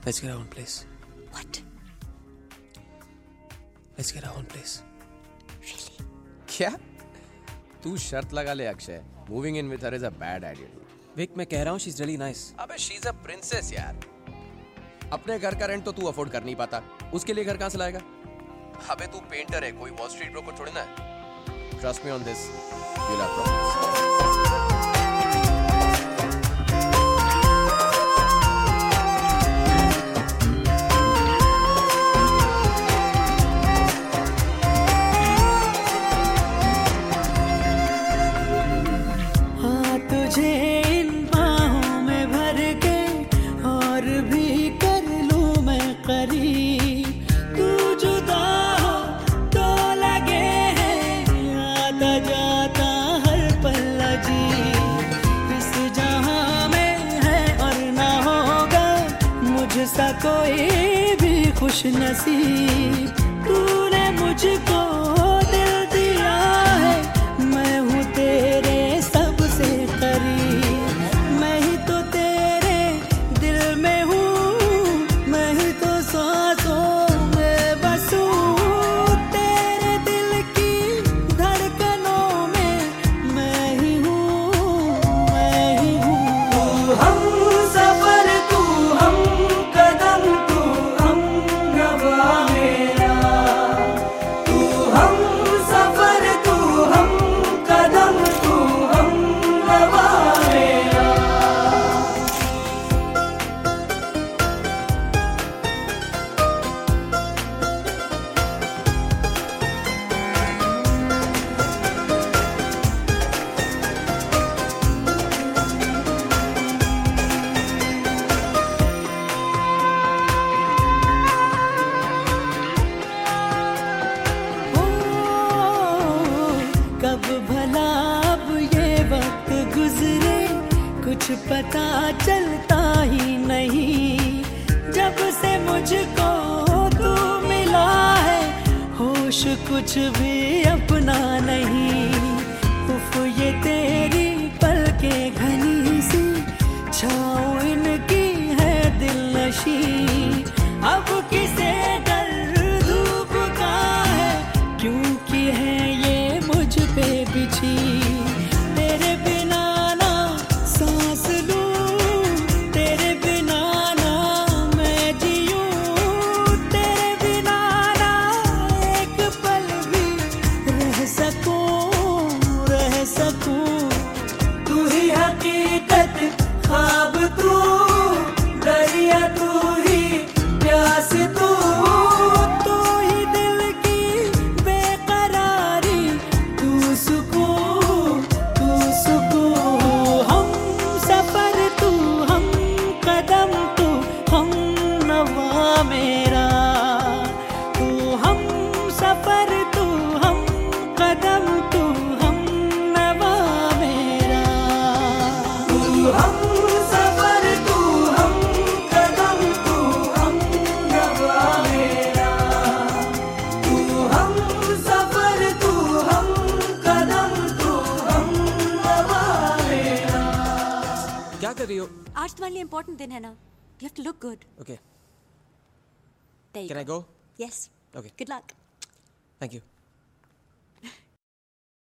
Let's get our own place. What? Let's get our own place. Really? क्या? तू शर्त लगा ले Akshay. Moving in with her is a bad idea. Vic, मैं कह रहा हूँ she's really nice. अबे she's a princess यार. अपने घर का रेंट तो तू अफोर्ड कर नहीं पाता. उसके लिए घर कहाँ से लाएगा? अबे तू पेंटर है, कोई वॉल स्ट्रीट ब्रोकर थोड़ी ना है. Trust me on this. You'll have problems. सा कोई भी खुश नसीब तूने मुझको दिल दिया है. मैं हूँ तेरे सबसे करीब, मैं ही तो तेरे दिल में हूँ, मैं ही तो सांसों में बसूं. तेरे दिल की धड़कनों में मैं ही हूँ, मैं ही हूँ. तू हम सफर, तू हम कदम, तू हम नवा मेरा. तू हम सफर, तू हम कदम, तू हम नवा मेरा. कब भला अब ये वक्त गुजरे कुछ पता चलता ही नहीं. जब से मुझको तू मिला है होश कुछ भी अपना नहीं. उफ ये तेरी पलकें घनी सी छाँव इनकी है दिलनशी. अब किसे डर धूप का है क्योंकि है ये मुझ पे बिछी. तेरे बिना ना सांस लूं, तेरे बिना ना मैं जीऊं. तेरे बिना ना एक पल भी रह सकूं, रह सकूं. तू ही हकीकत, ख्वाब तू, दरिया तू ही, प्यास तू. तू ही दिल की बेकरारी, तू सुकून, तू सुकून. हम सफर, तू हम कदम, तू हम नवा मेरा. तू हम सफर, तू हम कदम, तू हम नवा मेरा. तू हम सफर, तू हम कदम, तू हम नवा मेरा. तू हम सफर, तू हम कदम, तू हम नवा मेरा. क्या कर रही हो? आज तुम्हारे लिए इम्पोर्टेंट दिन है ना. You have to look good. Okay. There you Can I go? Yes. Okay. Good luck. Thank you.